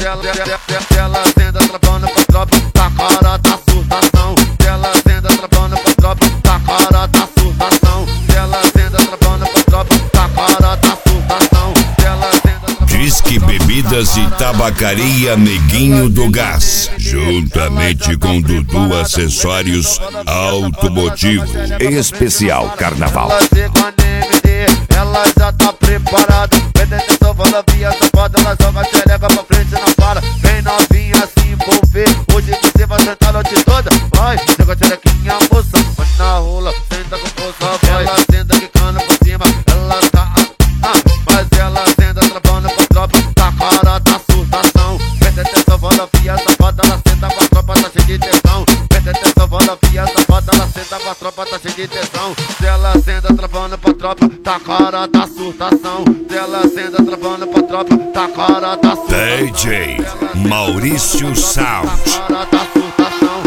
Ela acenda travando pra tropa, tá cara da surtação. Ela acenda travando pra tropa, tá cara da surtação. Ela acenda travando pra tropa, tá cara da surtação. Disque Bebidas e Tabacaria Neguinho do Gás, juntamente com Dudu Acessórios Automotivo. Especial Carnaval. Ela chega no MD, ela já tá preparada. Vendendo só via safada, ela joga a xereca pra frente e não para. Vem novinha se envolver, hoje você vai sentar a noite toda. Vai, joga a xerequinha, moça, vai na rola, senta com força, vai. Ela senta quicando por cima, ela tá mas ela senta travando com a tropa, tá cara da surtação. Vendendo só via safada, ela senta com a tropa, tá cheia de tensão. Vendendo só via safada, ela senta com a tropa, tá cheia de tensão. Se ela senta travando pra tropa, tá cara da surtação. Se ela senta travando pra tropa, tá cara da surtação. DJ Maurício Sound. Cara da surtação.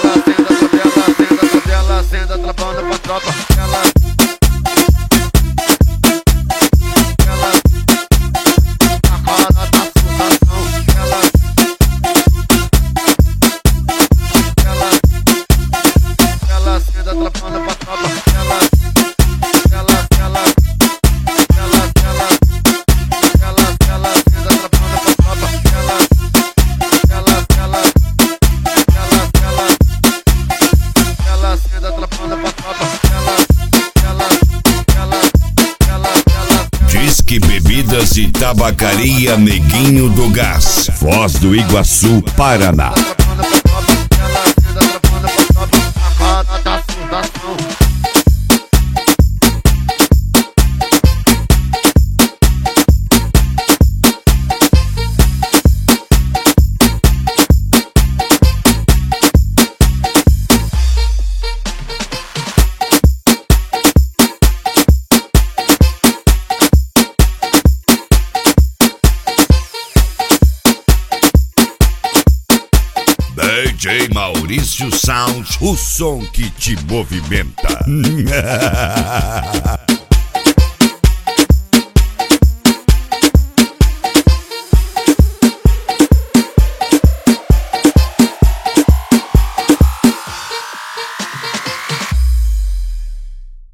Se ela senta travando pra tropa, ela Disque Bebidas e Tabacaria Neguinho do Gás, Foz do Iguaçu, Paraná. DJ Maurício Sound, o som que te movimenta.